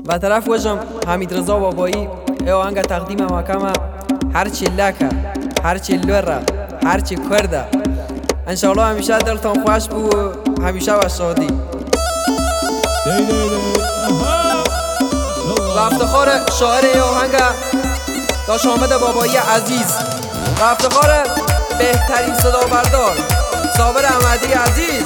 به طرف وجم حمید رضا بابایی ای آهنگ تقدیم مکمه هرچی لکه هرچی لوره هرچی کرده انشاءالله همیشه دلتان خوش بو همیشه و شادی و افتخار شاعر ای آهنگ داش حامد بابایی عزیز و افتخار بهترین صدا بردار صابر احمدی عزیز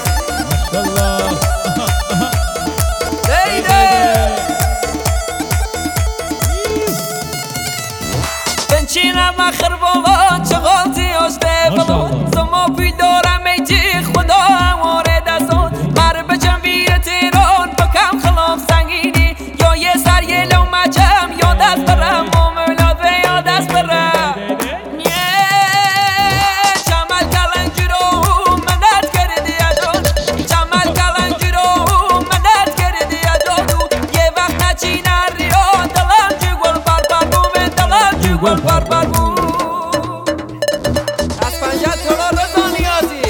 بنشینم اخر بابا چقدر زیاشته بلون زما بیدارم ایجی خدا اماره دستان مر بچم ویر تیران بکم خلاف سنگینی یا یه سر یه لومه جم یا دست برم و مولاد و یا دست برم چمل کلنجی رو مدد کردی ادون چمل کلنجی رو مدد کردی ادون یه وقت نچین ریا دلم جو گل بر بومه دلم جو گل بر بوم از پنجت تولا رضا نیازی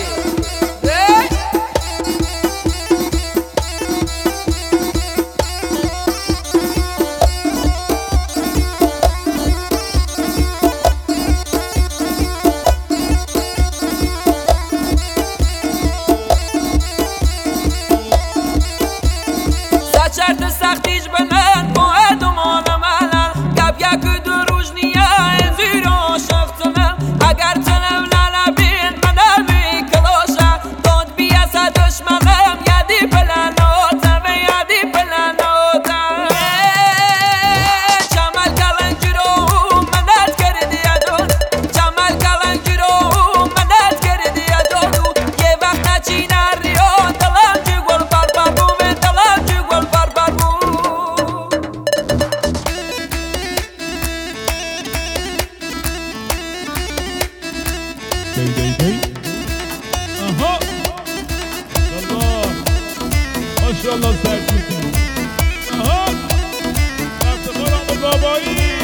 سچرد سختیش بلند با ادومان ملن گب یک دو روش نیه زیر عاشق تنم اگر تنم نلبین من بی کلاشه داد بیاسه دشمنم یدی پلناتم و یدی پلناتم چمل کلنجی رو مدد کردی ادون چمل کلنجی رو مدد کردی ادون یه وقت نچین ریا دلم جو گل بر بومه دلم جو گل بر بوم آها ماشاءالله سرکوتی آها افتخار بابایی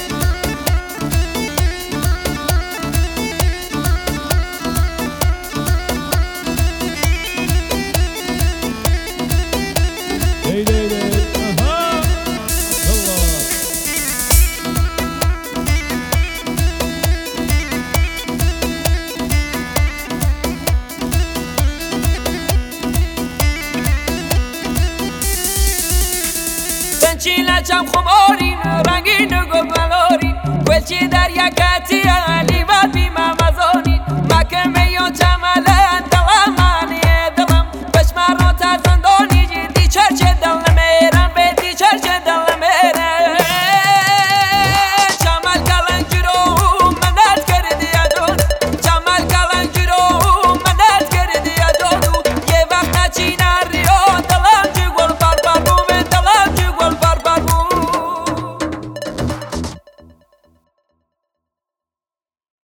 چیلچم خمارین رنگین و گل بلارین گلچی در یکتی علی و بی